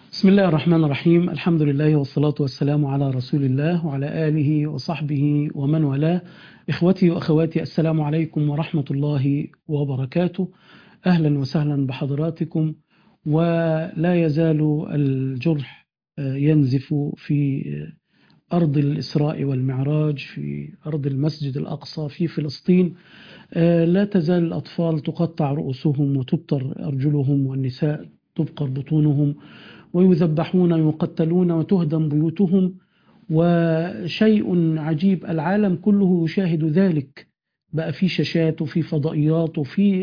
بسم الله الرحمن الرحيم. الحمد لله والصلاة والسلام على رسول الله وعلى آله وصحبه ومن والاه. إخوتي وأخواتي، السلام عليكم ورحمة الله وبركاته. أهلا وسهلا بحضراتكم. ولا يزال الجرح ينزف في أرض الإسراء والمعراج، في أرض المسجد الأقصى في فلسطين. لا تزال الأطفال تقطع رؤوسهم وتبتر أرجلهم، والنساء تبقر بطونهم، ويذبحون ويقتلون وتهدم بيوتهم. وشيء عجيب، العالم كله يشاهد ذلك، بقى في شاشات وفي فضائيات وفي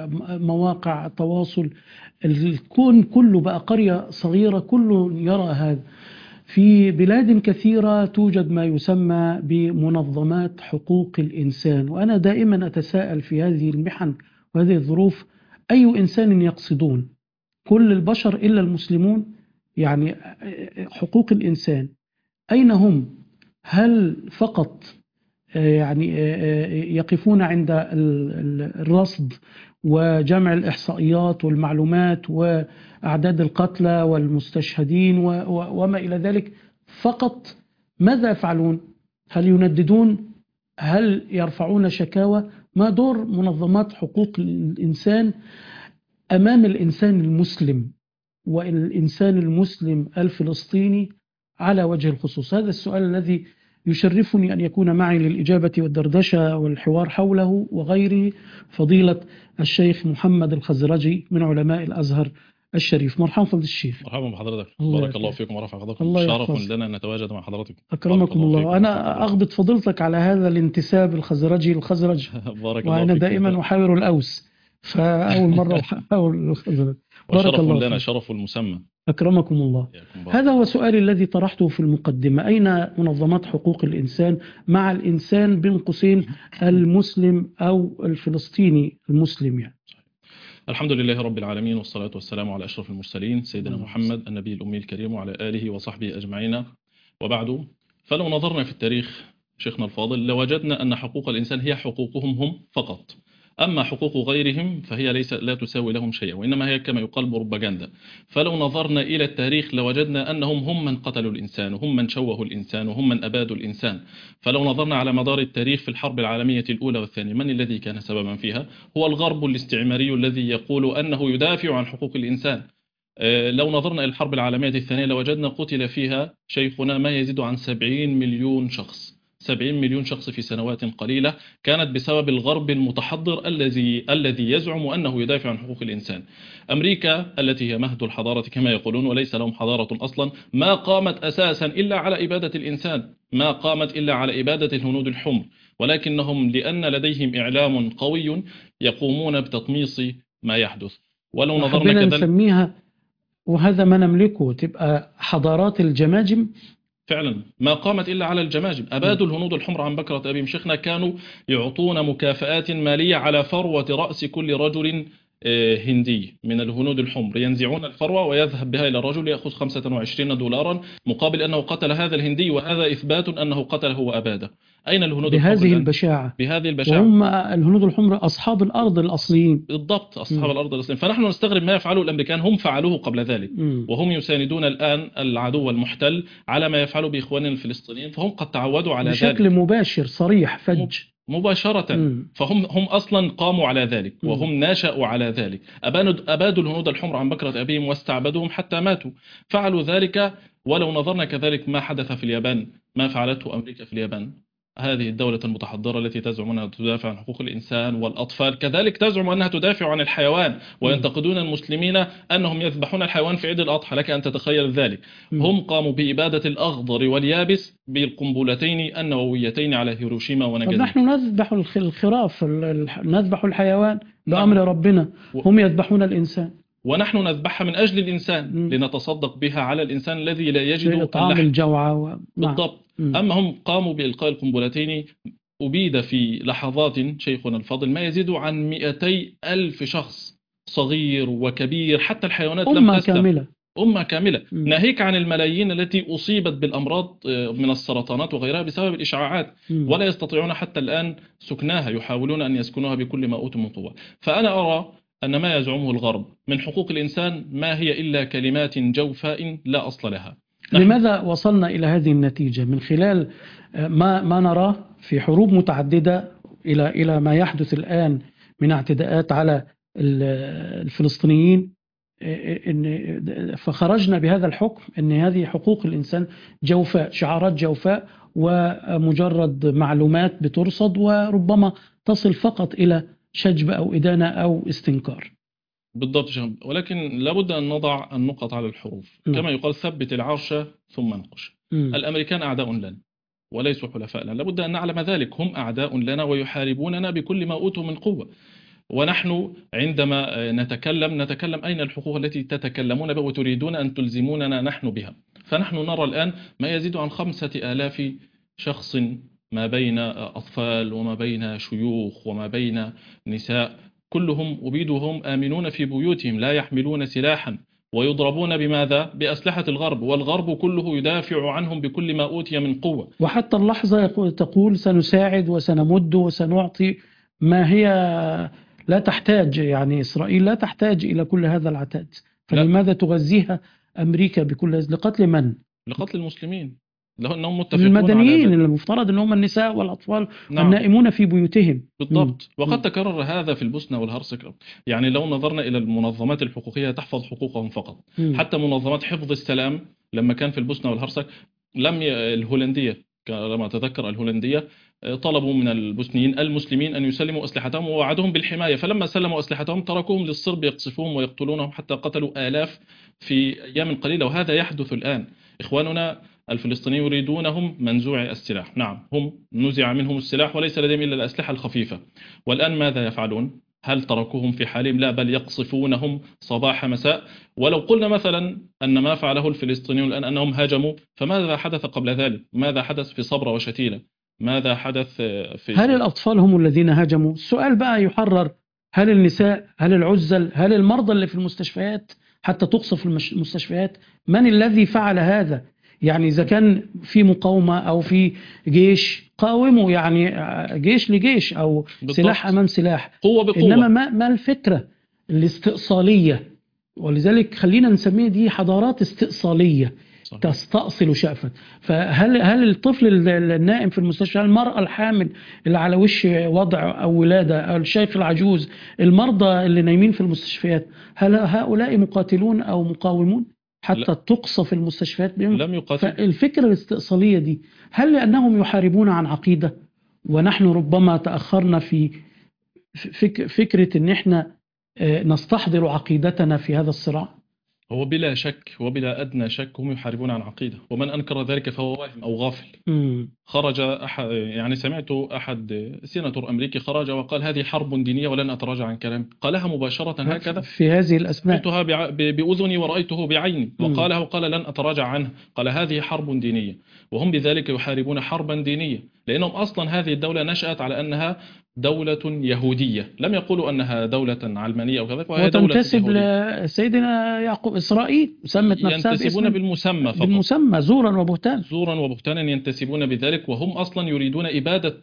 مواقع تواصل. الكون كله بقى قرية صغيرة كله يرى هذا. في بلاد كثيرة توجد ما يسمى بمنظمات حقوق الإنسان، وأنا دائما أتساءل في هذه المحن وهذه الظروف: أي إنسان يقصدون؟ كل البشر إلا المسلمون؟ يعني حقوق الإنسان أين هم؟ هل فقط يعني يقفون عند الرصد وجمع الإحصائيات والمعلومات وأعداد القتلى والمستشهدين وما إلى ذلك فقط؟ ماذا يفعلون؟ هل ينددون؟ هل يرفعون شكاوى؟ ما دور منظمات حقوق الإنسان أمام الإنسان المسلم والإنسان المسلم الفلسطيني على وجه الخصوص؟ هذا السؤال الذي يشرفني أن يكون معي للإجابة والدردشة والحوار حوله وغيره فضيلة الشيخ محمد الخزرجي من علماء الأزهر الشريف. مرحبا فضل الشيخ. مرحبا بحضرتك، الله بارك الله يحفظك. فيكم ورفع قدركم. الله شرف يحفظك. لنا أن نتواجد مع حضرتك. بارك أكرمكم الله الله. فيكم ورفع أنا قدركم. أغبط فضيلتك على هذا الانتساب الخزرجي الخزرج، بارك الله وأنا فيكم. دائما أحاور الأوس، فأول مرة أحاور الخزرج. بارك وشرف الله لنا، فيك. شرف المسمى. أكرمكم الله. ياكم بارك هذا هو الله. سؤالي الذي طرحته في المقدمة: أين منظمات حقوق الإنسان مع الإنسان بين قوسين المسلم أو الفلسطيني المسلم يعني؟ الحمد لله رب العالمين، والصلاة والسلام على أشرف المرسلين سيدنا الله محمد النبي الأمي الكريم وعلى آله وصحبه أجمعين، وبعد. فلو نظرنا في التاريخ شيخنا الفاضل لوجدنا أن حقوق الإنسان هي حقوقهم هم فقط. أما حقوق غيرهم فهي لا تساوي لهم شيئا، وإنما هي كما يقال بروباغندا. فلو نظرنا إلى التاريخ لوجدنا أنهم هم من قتلوا الإنسان، وهم من شوهوا الإنسان، وهم من أبادوا الإنسان. فلو نظرنا على مدار التاريخ في الحرب العالمية الأولى والثانية، من الذي كان سببا فيها؟ هو الغرب الاستعماري الذي يقول أنه يدافع عن حقوق الإنسان. لو نظرنا إلى الحرب العالمية الثانية لوجدنا قتل فيها شيخنا ما يزيد عن 70 مليون شخص. 70 مليون شخص في سنوات قليلة، كانت بسبب الغرب المتحضر الذي يزعم أنه يدافع عن حقوق الإنسان. أمريكا التي هي مهد الحضارة كما يقولون، وليس لهم حضارة أصلا، ما قامت أساسا إلا على إبادة الإنسان، ما قامت إلا على إبادة الهنود الحمر، ولكنهم لأن لديهم إعلام قوي يقومون بتطميس ما يحدث. ولو نظرنا حبينا كذلك نسميها، وهذا ما نملكه، تبقى حضارات الجماجم. فعلا ما قامت إلا على الجماجم. أبادوا الهنود الحمر عن بكرة أبيهم. شيخنا كانوا يعطون مكافآت مالية على فروة رأس كل رجل هندي من الهنود الحمر، ينزعون الفروة ويذهب بها إلى الرجل يأخذ 25 دولارا مقابل أنه قتل هذا الهندي، وهذا إثبات أنه قتله وأباده. أين الهنود الحمر بهذه الآن؟ البشاعة. بهذه البشاعة. وهم الهنود الحمر أصحاب الأرض الأصليين. بالضبط، أصحاب الأرض الأصليين. فنحن نستغرب ما يفعله الأمريكان، هم فعلوه قبل ذلك، مم. وهم يساندون الآن العدو المحتل على ما يفعله بإخواننا الفلسطينيين، فهم قد تعودوا على بشكل ذلك مباشر صريح فج. مباشرة. مم. فهم أصلا قاموا على ذلك، وهم ناشأوا على ذلك. أبادوا الهنود الحمر عن بكرة أبيهم واستعبدوهم حتى ماتوا. فعلوا ذلك. ولو نظرنا كذلك ما حدث في اليابان، ما فعلته أمريكا في اليابان، هذه الدولة المتحضرة التي تزعم أنها تدافع عن حقوق الإنسان والأطفال، كذلك تزعم أنها تدافع عن الحيوان، وينتقدون المسلمين أنهم يذبحون الحيوان في عيد الأضحى. لك أن تتخيل ذلك. هم قاموا بإبادة الأخضر واليابس بالقنبلتين النوويتين على هيروشيما طب وناجازاكي. نحن نذبح الخراف، نذبح الحيوان بأمر نعم. ربنا، هم يذبحون الإنسان. ونحن نذبحها من أجل الإنسان، لنتصدق بها على الإنسان الذي لا يجد لإطعام اللحم. الجوعى نعم. بالضبط. أما هم قاموا بإلقاء القنبلتين، أبيد في لحظات شيخنا الفاضل ما يزيد عن 200 ألف شخص، صغير وكبير، حتى الحيوانات لم أمة تسلم. كاملة. أمة كاملة. ناهيك عن الملايين التي أصيبت بالأمراض من السرطانات وغيرها بسبب الإشعاعات، ولا يستطيعون حتى الآن سكناها، يحاولون أن يسكنوها بكل ما أوتوا من قوة. فأنا أرى أن ما يزعمه الغرب من حقوق الإنسان ما هي إلا كلمات جوفاء لا أصل لها. لماذا وصلنا إلى هذه النتيجة من خلال ما نراه في حروب متعددة إلى ما يحدث الآن من اعتداءات على الفلسطينيين، فخرجنا بهذا الحكم أن هذه حقوق الإنسان جوفاء، شعارات جوفاء ومجرد معلومات بترصد وربما تصل فقط إلى شجب أو إدانة أو استنكار. بالضبط، ولكن لابد أن نضع النقط على الحروف. كما يقال ثبت العرش ثم انقش. الأمريكان أعداء لنا وليسوا حلفاء لنا، لابد أن نعلم ذلك. هم أعداء لنا ويحاربوننا بكل ما أوتوا من قوة، ونحن عندما نتكلم أين الحقوق التي تتكلمون بها وتريدون أن تلزموننا نحن بها؟ فنحن نرى الآن ما يزيد عن 5000 شخص، ما بين أطفال وما بين شيوخ وما بين نساء، كلهم أبيدهم آمنون في بيوتهم لا يحملون سلاحا، ويضربون بماذا؟ بأسلحة الغرب، والغرب كله يدافع عنهم بكل ما أوتي من قوة. وحتى اللحظة تقول سنساعد وسنمد وسنعطي، ما هي لا تحتاج، يعني إسرائيل لا تحتاج إلى كل هذا العتاد، فلماذا تغذيها أمريكا بكل هذا؟ لقتل من؟ لقتل المسلمين، لأنهم متفقون المدنيين على المفترض أنهم النساء والأطفال. نعم. والنائمون في بيوتهم. بالضبط. وقد تكرر هذا في البوسنة والهرسك. يعني لو نظرنا إلى المنظمات الحقوقية تحفظ حقوقهم فقط. حتى منظمات حفظ السلام لما كان في البوسنة والهرسك الهولندية، لما أتذكر الهولندية طلبوا من البوسنيين المسلمين أن يسلموا أسلحتهم ووعدهم بالحماية، فلما سلموا أسلحتهم تركوهم للصرب يقصفوهم ويقتلونهم حتى قتلوا آلاف في أيام قليلة. وهذا يحدث الآن. إخواننا الفلسطينيين يريدونهم منزوع السلاح. نعم، هم نزع منهم السلاح وليس لديهم إلا الأسلحة الخفيفة. والآن ماذا يفعلون؟ هل تركوهم في حالهم؟ لا، بل يقصفونهم صباح مساء. ولو قلنا مثلا أن ما فعله الفلسطينيون الآن أنهم هاجموا، فماذا حدث قبل ذلك؟ ماذا حدث في صبرا وشتيلة؟ ماذا حدث في هل الأطفال هم الذين هاجموا؟ السؤال بقى يحرر: هل النساء؟ هل العزل؟ هل المرضى اللي في المستشفيات حتى تقصف المستشفيات؟ من الذي فعل هذا؟ يعني إذا كان في مقاومة أو في جيش، قاوموا، يعني جيش لجيش أو بالضبط. سلاح أمام سلاح، قوة بقوة. إنما ما الفكرة الاستئصالية؟ ولذلك خلينا نسميه دي حضارات استئصالية تستأصل شأفا. فهل الطفل النائم في المستشفى، المرأة الحامل اللي على وش وضع أو ولادة، أو الشيخ العجوز، المرضى اللي نايمين في المستشفيات، هل هؤلاء مقاتلون أو مقاومون حتى تقصف المستشفيات بهم؟ لم يقاتل. فالفكرة الاستئصالية دي، هل لأنهم يحاربون عن عقيدة ونحن ربما تأخرنا في فكرة أن احنا نستحضر عقيدتنا في هذا الصراع؟ هو بلا شك وبلا أدنى شك هم يحاربون عن عقيدة، ومن أنكر ذلك فهو واهم أو غافل. خرج يعني سمعت أحد سيناتور أمريكي خرج وقال هذه حرب دينية ولن أتراجع عن كلامي. قالها مباشرة هكذا في هذه الأثناء، سمعتها بأذني ورأيته بعيني، وقالها وقال لن أتراجع عنها. قال هذه حرب دينية، وهم بذلك يحاربون حربا دينية، لأنهم أصلا هذه الدولة نشأت على أنها دولة يهودية، لم يقولوا أنها دولة علمانية أو كذا، وهي دولة وتنتسب لسيدنا يعقوب إسرائيل، سمت نفسها ينتسبون بالمسمى فقط، بالمسمى، زورا وبهتانا. زورا وبهتانا ينتسبون بذلك، وهم أصلا يريدون إبادة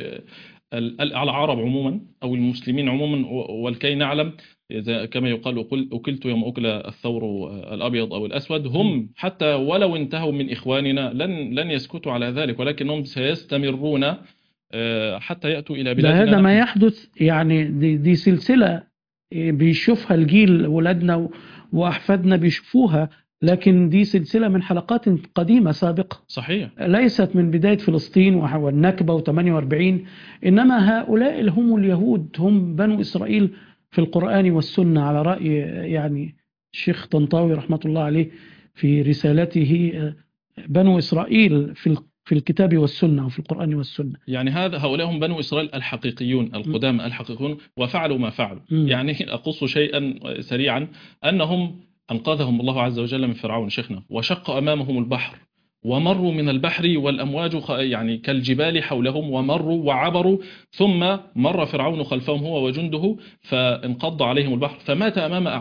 العرب عموما أو المسلمين عموما. ولكي نعلم كما يقال أكلت يوم أكل الثور الأبيض أو الأسود، هم حتى ولو انتهوا من إخواننا لن يسكتوا على ذلك، ولكنهم سيستمرون حتى يأتوا إلى بلادنا. هذا ما يحدث، يعني دي سلسلة بيشوفها الجيل، ولادنا وأحفادنا بيشوفوها، لكن دي سلسلة من حلقات قديمة سابقة. صحيح. ليست من بداية فلسطين والنكبة و48، إنما هؤلاء هم اليهود، هم بنو إسرائيل في القرآن والسنة، على رأي يعني الشيخ طنطاوي رحمة الله عليه في رسالته بنو إسرائيل في الكتاب والسنة وفي القرآن والسنة. يعني هؤلاء هم بنو إسرائيل الحقيقيون القدامى الحقيقيون، وفعلوا ما فعلوا. يعني أقص شيئا سريعا، أنهم أنقذهم الله عز وجل من فرعون شيخنا، وشق أمامهم البحر، ومروا من البحر والأمواج يعني كالجبال حولهم، ومروا وعبروا، ثم مر فرعون خلفهم هو وجنده فانقض عليهم البحر، فمات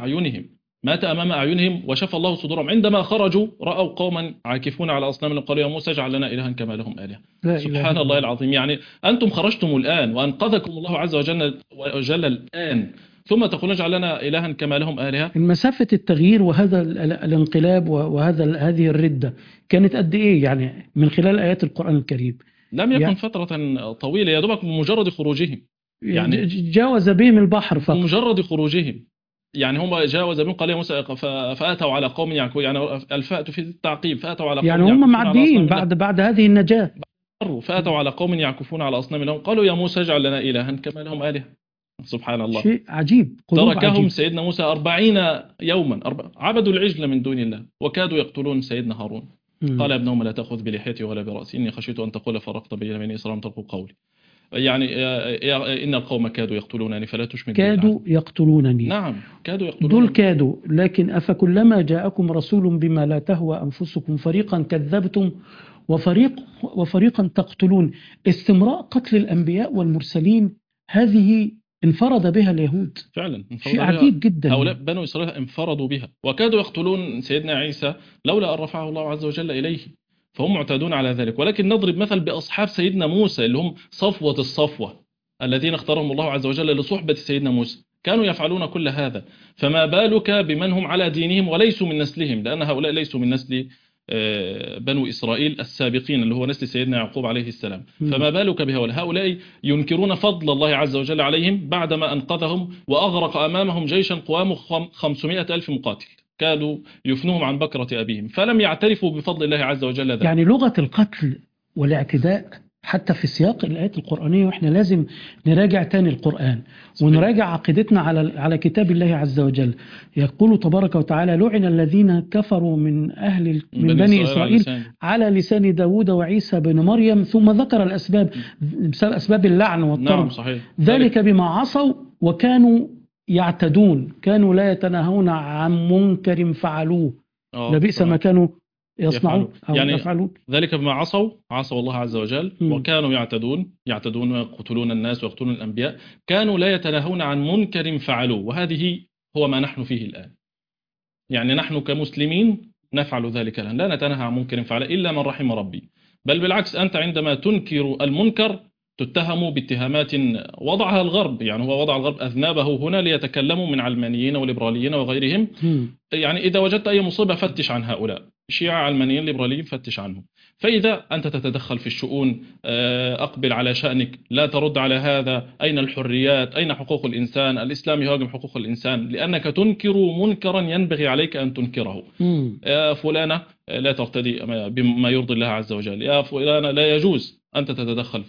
أمام أعينهم وشفى الله صدورهم. عندما خرجوا رأوا قوما عاكفون على أصنام، قالوا يا موسى اجعل لنا إلها كما لهم آلهة. سبحان الله العظيم. يعني أنتم خرجتم الآن وأنقذكم الله عز وجل الآن، ثم تقول اجعل لنا إلها كما لهم آلهة. مسافة التغيير وهذا الانقلاب هذه الردة كانت قد إيه يعني من خلال آيات القرآن الكريم؟ لم يكن يعني فترة طويلة، يا دوبك بمجرد خروجهم، يعني جاوز بهم البحر فقط. بمجرد خروجهم. يعني هم جاوز بهم قال يا موسى فأتوا على قوم يعكفون، يعني الفاء في التعقيب، فأتوا على يعني قوم هم يعكفون على معديين أصنام الله. بعد هذه النجاة. فأتوا على قوم يعكفون على أصنام لهم قالوا يا موسى اجعل لنا إلها كما لهم آلهة. سبحان الله. شيء عجيب، قلوب تركهم عجيب. سيدنا موسى 40 يوما عبدوا العجل من دون الله وكادوا يقتلون سيدنا هارون. قال يا ابن أم لا تأخذ بلحيتي ولا برأسي إني خشيت أن تقول فرقت بين بني إسرائيل تركوا قولي. يعني إن القوم كادوا يقتلونني فلا تشمت بي كادوا يقتلونني. نعم كادوا يقتلونني. دول كادوا، لكن أفكلما جاءكم رسول بما لا تهوى أنفسكم فريقا كذبتم وفريقا تقتلون. استمراء قتل الأنبياء والمرسلين هذه انفرد بها اليهود. فعلا شيء عجيب جدا. هؤلاء بنو إسرائيل انفردوا بها وكادوا يقتلون سيدنا عيسى لولا أن رفعه الله عز وجل إليه، فهم معتادون على ذلك. ولكن نضرب مثل بأصحاب سيدنا موسى اللي هم صفوة الصفوة الذين اختارهم الله عز وجل لصحبة سيدنا موسى، كانوا يفعلون كل هذا، فما بالك بمن هم على دينهم وليسوا من نسلهم، لأن هؤلاء ليسوا من نسل بنو إسرائيل السابقين اللي هو نسل سيدنا يعقوب عليه السلام. فما بالك بهؤلاء ينكرون فضل الله عز وجل عليهم بعدما أنقذهم وأغرق أمامهم جيشا قوامه 500,000 مقاتل كادوا يفنوهم عن بكرة أبيهم، فلم يعترفوا بفضل الله عز وجل ذلك. يعني لغة القتل والاعتداء حتى في سياق الآيات القرآنية، وإحنا لازم نراجع تاني القرآن ونراجع عقيدتنا على كتاب الله عز وجل. يقول تبارك وتعالى لعن الذين كفروا من بني إسرائيل على لسان داود وعيسى بن مريم، ثم ذكر الأسباب، أسباب اللعن والطرد. نعم صحيح. ذلك بما عصوا وكانوا يعتدون، كانوا لا يتناهون عن منكر فعلوه لبئس ما كانوا يصنعون أو يعني يفعلون. ذلك بما عصوا الله عز وجل وكانوا يعتدون ويقتلون الناس ويقتلون الأنبياء، كانوا لا يتناهون عن منكر فعلوه، وهذه هو ما نحن فيه الآن. يعني نحن كمسلمين نفعل ذلك الآن، لا نتناهى عن منكر فعله إلا من رحم ربي، بل بالعكس أنت عندما تنكر المنكر تتهم باتهامات وضعها الغرب. يعني هو وضع الغرب أذنابه هنا ليتكلموا من علمانيين وليبراليين وغيرهم. يعني إذا وجدت أي مصيبة فتش عن هؤلاء، شيعة علمانيين ليبراليين فتش عنهم. فإذا أنت تتدخل في الشؤون أقبل على شأنك، لا ترد على هذا. أين الحريات؟ أين حقوق الإنسان؟ الإسلام يهاجم حقوق الإنسان لأنك تنكر منكرا ينبغي عليك أن تنكره. يا فلانة لا ترتدي بما يرضي الله عز وجل، يا فلانة لا يجوز أنت تتدخل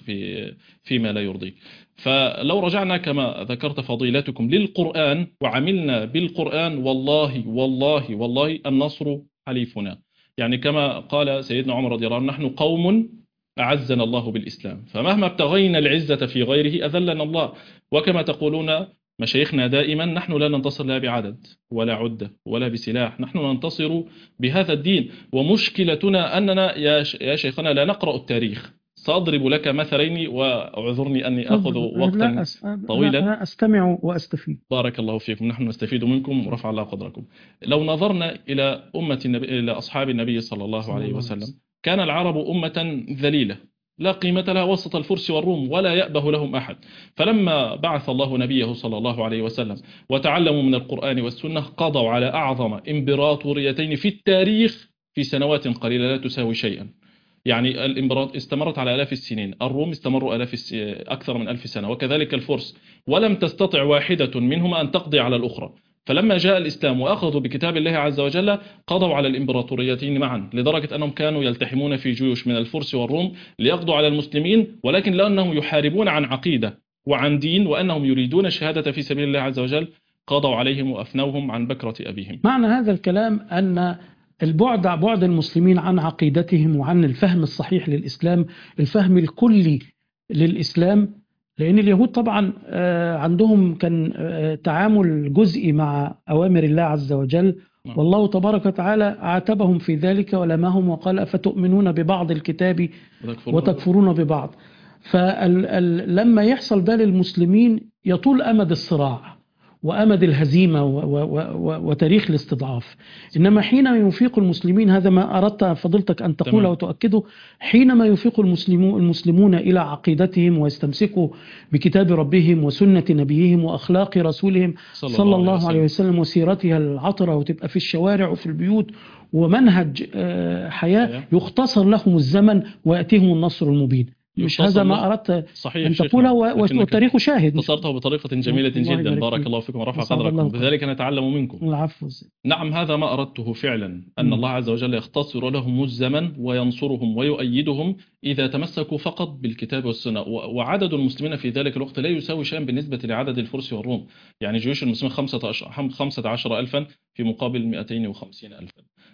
فيما لا يرضيك. فلو رجعنا كما ذكرت فضيلتكم للقرآن وعملنا بالقرآن، والله والله والله النصر حليفنا. يعني كما قال سيدنا عمر رضي الله عنه نحن قوم أعزنا الله بالإسلام، فمهما ابتغينا العزة في غيره أذلنا الله. وكما تقولون مشايخنا دائما نحن لا ننتصر لا بعدد ولا عدة ولا بسلاح، نحن ننتصر بهذا الدين. ومشكلتنا أننا يا شيخنا لا نقرأ التاريخ. سأضرب لك مثلين وأعذرني أني أخذ وقتا طويلا. لا أستمع وأستفيد. بارك الله فيكم، نحن نستفيد منكم ورفع الله قدركم. لو نظرنا إلى إلى أصحاب النبي صلى الله عليه وسلم، كان العرب أمة ذليلة لا قيمة لها وسط الفرس والروم ولا يأبه لهم أحد. فلما بعث الله نبيه صلى الله عليه وسلم وتعلموا من القرآن والسنة قضوا على أعظم إمبراطوريتين في التاريخ في سنوات قليلة لا تساوي شيئا. يعني الإمبراط استمرت على آلاف السنين، الروم استمروا أكثر من 1000 سنة، وكذلك الفرس، ولم تستطع واحدة منهما أن تقضي على الأخرى. فلما جاء الإسلام وأخذوا بكتاب الله عز وجل قضوا على الإمبراطوريتين معا، لدرجة أنهم كانوا يلتحمون في جيوش من الفرس والروم ليقضوا على المسلمين، ولكن لأنهم يحاربون عن عقيدة وعن دين وأنهم يريدون الشهادة في سبيل الله عز وجل قضوا عليهم وأفنوهم عن بكرة أبيهم. معنى هذا الكلام أن بعد المسلمين عن عقيدتهم وعن الفهم الصحيح للإسلام، الفهم الكلي للإسلام، لأن اليهود طبعا عندهم كان تعامل جزئي مع أوامر الله عز وجل، والله تبارك وتعالى عاتبهم في ذلك ولمهم وقال أفتؤمنون ببعض الكتاب وتكفرون ببعض. فلما يحصل ده للمسلمين يطول أمد الصراع، وأمد الهزيمة وتاريخ الاستضعاف. إنما حينما يفيق المسلمين، هذا ما أردت فضلتك أن تقوله تمام. وتؤكده، حينما يفيق المسلمون إلى عقيدتهم ويستمسكوا بكتاب ربهم وسنة نبيهم وأخلاق رسولهم صلى الله عليه وسلم وسيرتها العطرة، وتبقى في الشوارع وفي البيوت ومنهج حياة، يختصر لهم الزمن ويأتيهم النصر المبين. مش هذا ما أردت صحيح أن تقوله؟ والتاريخ شاهد. اختصرته بطريقة جميلة جدا، بارك الله فيكم ورفع قدركم، بذلك نتعلم منكم. العفو. نعم، هذا ما أردته فعلا، أن الله عز وجل يختصر لهم الزمن وينصرهم ويؤيدهم إذا تمسكوا فقط بالكتاب والسنة. وعدد المسلمين في ذلك الوقت لا يساوي شيئا بالنسبة لعدد الفرس والروم. يعني جيوش المسلمين 15,000 في مقابل 250,000.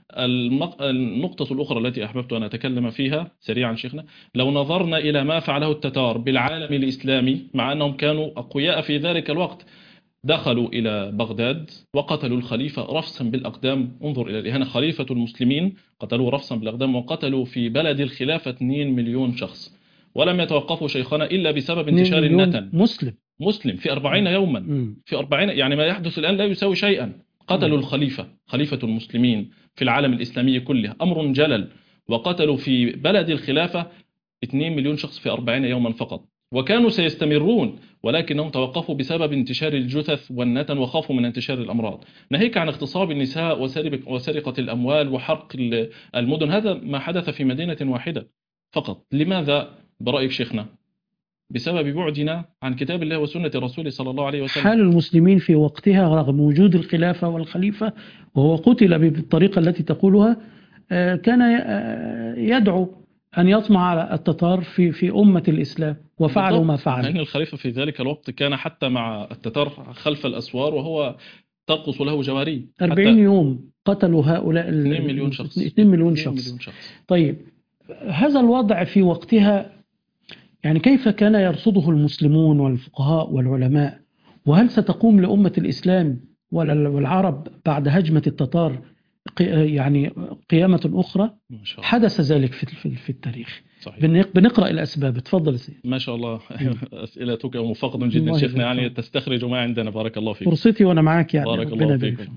النقطة الأخرى التي أحببت أن أتكلم فيها سريعا شيخنا، لو نظرنا إلى ما فعله التتار بالعالم الإسلامي، مع أنهم كانوا أقوياء في ذلك الوقت، دخلوا إلى بغداد وقتلوا الخليفة رفسا بالأقدام. انظر إلى الإهانة، خليفة المسلمين قتلوا رفسا بالأقدام، وقتلوا في بلد الخلافة 2 مليون شخص، ولم يتوقفوا شيخنا إلا بسبب انتشار النتن. مسلم في 40 يوما. في 40، يعني ما يحدث الآن لا يساوي شيئا. قتلوا الخليفة، خليفة المسلمين في العالم الإسلامي كله، أمر جلل. وقتلوا في بلد الخلافة 2 مليون شخص في 40 يوما فقط، وكانوا سيستمرون، ولكنهم توقفوا بسبب انتشار الجثث والنتن، وخافوا من انتشار الأمراض. ناهيك عن اغتصاب النساء وسرقة الأموال وحرق المدن، هذا ما حدث في مدينة واحدة فقط. لماذا برأيك شيخنا؟ بسبب بعدنا عن كتاب الله وسنة رسوله صلى الله عليه وسلم. حال المسلمين في وقتها رغم وجود الخلافة والخليفة وهو قتل بالطريقة التي تقولها، كان يدعو أن يطمع على التتار في أمة الإسلام، وفعلوا ما فعلوا. لأن الخليفة في ذلك الوقت كان حتى مع التتار خلف الأسوار، وهو ترقص له جواري. 40 يوم قتلوا هؤلاء 2 مليون شخص. 2 مليون شخص. طيب، هذا الوضع في وقتها يعني كيف كان يرصده المسلمون والفقهاء والعلماء؟ وهل ستقوم لأمة الإسلام والعرب بعد هجمة التتار يعني قيامة أخرى؟ حدث ذلك في التاريخ. صحيح. بنقرأ الأسباب. تفضل سيدي. ما شاء الله. أسئلتك مفقد جدا شيخنا، يعني تستخرج ما عندنا. بارك الله فيك. فرصتي وأنا معك يعني. بارك الله فيكم.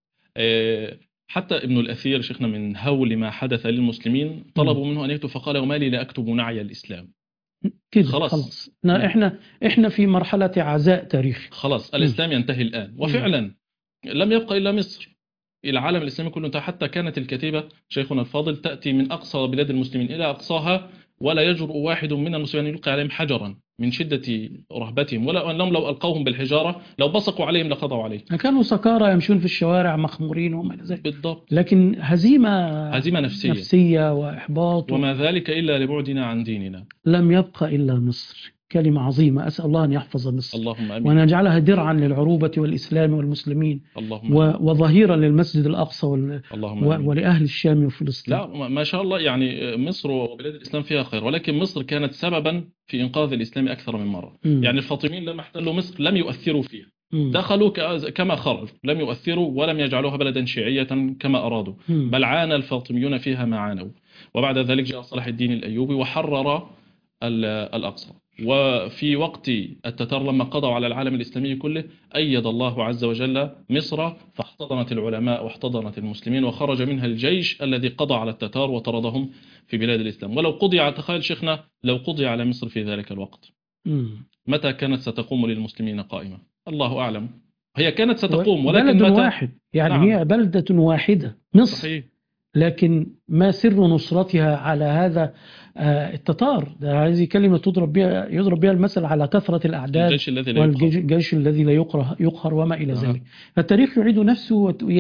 حتى ابن الأثير شيخنا من هول ما حدث للمسلمين طلبوا منه أن يكتب، فقال: وما لي لا أكتب نعي الإسلام. كده خلاص. احنا في مرحلة عزاء تاريخي. خلاص الإسلام ينتهي الآن. وفعلا لم يبقى إلا مصر. العالم الإسلامي كله انتهى، حتى كانت الكتيبة شيخنا الفاضل تأتي من أقصى بلاد المسلمين إلى أقصاها، ولا يجرؤ واحد من المسلمين يلقي عليهم حجرا من شدة رهبتهم، ولا أنهم لو ألقوهم بالحجارة لو بصقوا عليهم لقضوا عليه. كانوا سكارى يمشون في الشوارع مخمورين وما إلى ذلك. بالضبط. لكن هزيمة نفسية وإحباط. وما ذلك إلا لبعدنا عن ديننا. لم يبقى إلا مصر. كلمة عظيمة، أسأل الله أن يحفظ مصر. اللهم آمين. وأن يجعلها درعا للعروبة والإسلام والمسلمين. اللهم آمين. وظهيرا للمسجد الأقصى ولأهل الشام وفلسطين. لا ما شاء الله، يعني مصر وبلاد الإسلام فيها خير، ولكن مصر كانت سببا في إنقاذ الإسلام أكثر من مرة. يعني الفاطميين لما احتلوا مصر لم يؤثروا فيها. دخلوا كما خرجوا، لم يؤثروا ولم يجعلوها بلدا شيعية كما أرادوا، بل عانى الفاطميون فيها ما عانوا. وبعد ذلك جاء صلاح الدين الأيوبي وحرر الأقصى. وفي وقت التتار لما قضوا على العالم الإسلامي كله، أيد الله عز وجل مصر، فاحتضنت العلماء واحتضنت المسلمين، وخرج منها الجيش الذي قضى على التتار وطردهم في بلاد الإسلام. ولو قضي، تخيل شيخنا، لو قضي على مصر في ذلك الوقت، متى كانت ستقوم للمسلمين قائمة؟ الله أعلم. هي كانت ستقوم، ولكن بلد واحد يعني. نعم. هي بلدة واحدة مصر. صحيح. لكن ما سر نصرتها على هذا التتار؟ هذه كلمة يضرب بها المثل على كثرة الأعداد، والجيش الذي لا يقهر وما إلى ذلك. فالتاريخ يعيد نفسه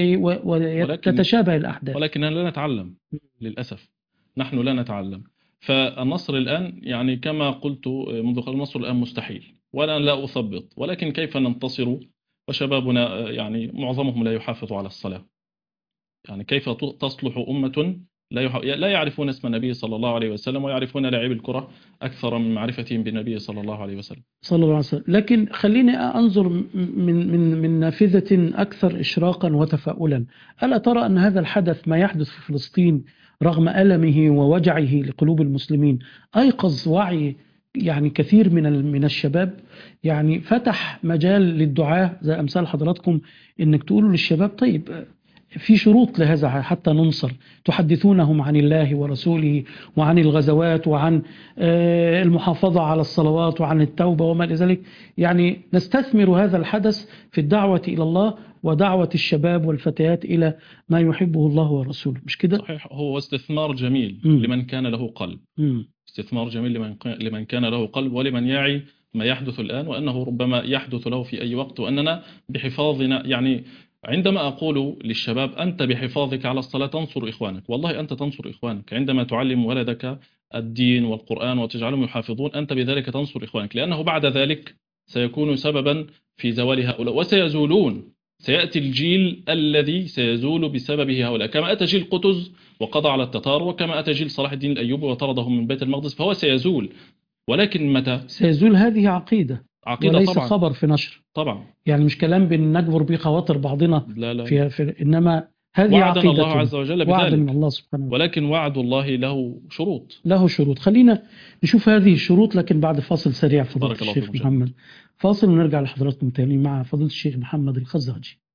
وتتشابه الأحداث. ولكننا لا نتعلم للأسف. نحن لا نتعلم. فالنصر الآن يعني كما قلت منذ قبل، النصر الآن مستحيل، وأنا لا أثبط، ولكن كيف ننتصر وشبابنا يعني معظمهم لا يحافظ على الصلاة؟ يعني كيف تصلح أمة لا يعرفون اسم النبي صلى الله عليه وسلم، ويعرفون لاعبي الكرة أكثر من معرفتهم بالنبي صلى الله عليه وسلم. صلى الله عليه وسلم. لكن خليني أنظر من نافذة أكثر إشراقا وتفاؤلا. ألا ترى أن هذا الحدث، ما يحدث في فلسطين، رغم ألمه ووجعه لقلوب المسلمين، أيقظ وعي يعني كثير من الشباب يعني فتح مجال للدعاء زي أمثال حضراتكم، إنك تقولوا للشباب طيب في شروط لهذا حتى ننصر، تحدثونهم عن الله ورسوله وعن الغزوات وعن المحافظة على الصلوات وعن التوبة وما إلى ذلك. يعني نستثمر هذا الحدث في الدعوة إلى الله ودعوة الشباب والفتيات إلى ما يحبه الله ورسوله، مش كده؟ صحيح، هو استثمار جميل مم. لمن كان له قلب، مم. استثمار جميل لمن كان له قلب ولمن يعي ما يحدث الآن وأنه ربما يحدث له في أي وقت، وأننا بحفاظنا يعني عندما أقول للشباب أنت بحفاظك على الصلاة تنصر إخوانك، والله أنت تنصر إخوانك عندما تعلم ولدك الدين والقرآن وتجعلهم يحافظون، أنت بذلك تنصر إخوانك، لأنه بعد ذلك سيكون سببا في زوال هؤلاء وسيزولون. سيأتي الجيل الذي سيزول بسببه هؤلاء، كما أتى جيل قطز وقضى على التتار، وكما أتى جيل صلاح الدين الأيوبي وطردهم من بيت المقدس، فهو سيزول. ولكن متى؟ سيزول. هذه عقيدة وليس طبعا. خبر في نشر، طبعا. يعني مش كلام بنجبر به خواطر بعضنا لا لا، في إنما هذه وعدنا عقيدة الله عز وجل وعد من بذلك، الله سبحانه وتعالى. ولكن وعد الله له شروط. له شروط. خلينا نشوف هذه الشروط لكن بعد فاصل سريع فضيلة بارك الله الشيخ فيكم محمد. فاصل ونرجع لحضراتكم تاني مع فضيلة الشيخ محمد الخزاجي.